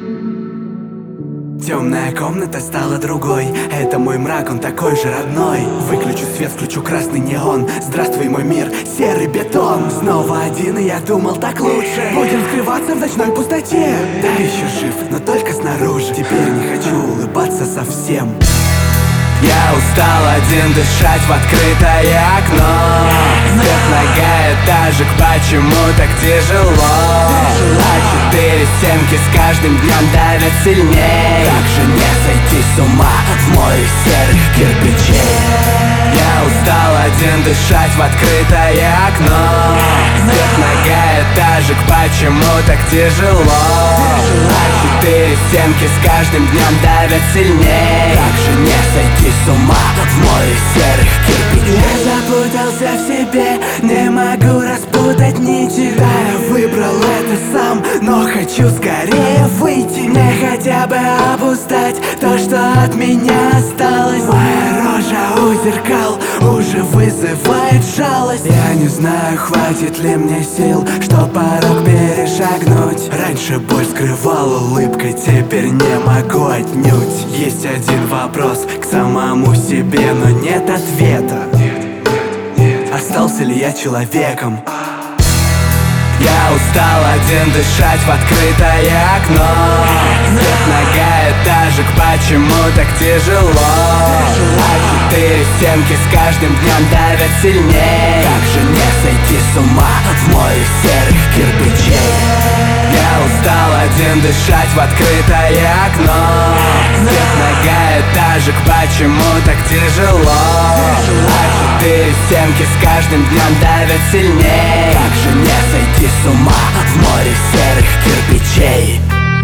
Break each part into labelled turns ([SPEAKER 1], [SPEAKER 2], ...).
[SPEAKER 1] Темная комната стала другой. Это мой мрак, он такой же родной. Выключу свет, включу красный неон. Здравствуй, мой мир, серый бетон. Снова один, и я думал, так лучше. Будем скрываться в ночной пустоте. Да, еще жив, но только снаружи. Теперь не хочу улыбаться совсем. Я устал один дышать в открытое окно. Многоэтажек, почему так тяжело? А 4 стенки с каждым днем давят сильней. Как же не сойти с ума в море серых кирпичей? Я устал один дышать в открытое окно. Многоэтажек, почему так тяжело? А 4 стенки с каждым днем давят сильней. Как же не сойти с ума в море серых кирпичей? Я запутался в себе, не могу распутать нити. Да, я выбрал это сам, но хочу скорее выйти. Мне хотя бы обуздать то, что от меня осталось. Моя рожа у зеркал уже вызывает жалость. Я не знаю, хватит ли мне сил, чтоб порог перешагнуть. Раньше боль скрывал улыбкой, теперь не могу отнюдь. Есть один вопрос к самому себе, но нет ответа. Остался ли я человеком? Я устал один дышать в открытое окно. Многоэтажек, почему так тяжело? А 4 стенки с каждым днем давят сильней. Как же не сойти с ума в море серых кирпичей? Я устал один дышать в открытое окно. Многоэтажек, почему так тяжело? А 4 стенки с каждым днем давят сильней. Как же не сойти с ума в море серых кирпичей?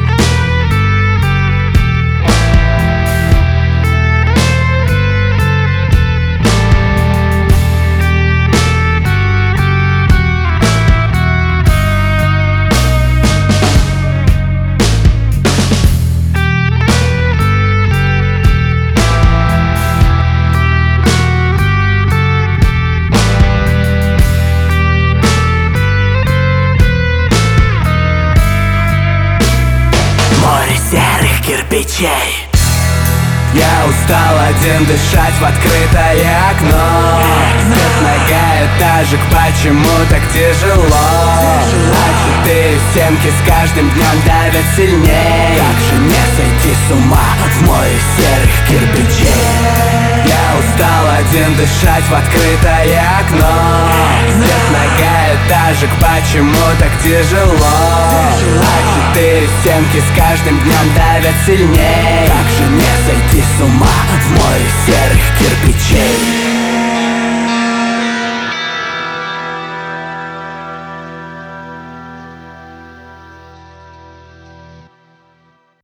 [SPEAKER 1] Серых кирпичей. Я устал один дышать в открытое окно. Многоэтажек, почему так тяжело? А 4 стенки с каждым днем давят сильней. Как же не сойти с ума в море серых кирпичей? Я устал один дышать в открытое окно. Многоэтажек, почему так тяжело? А 4 стенки с каждым днем давят сильней. Как же не сойти с ума в море серых кирпичей?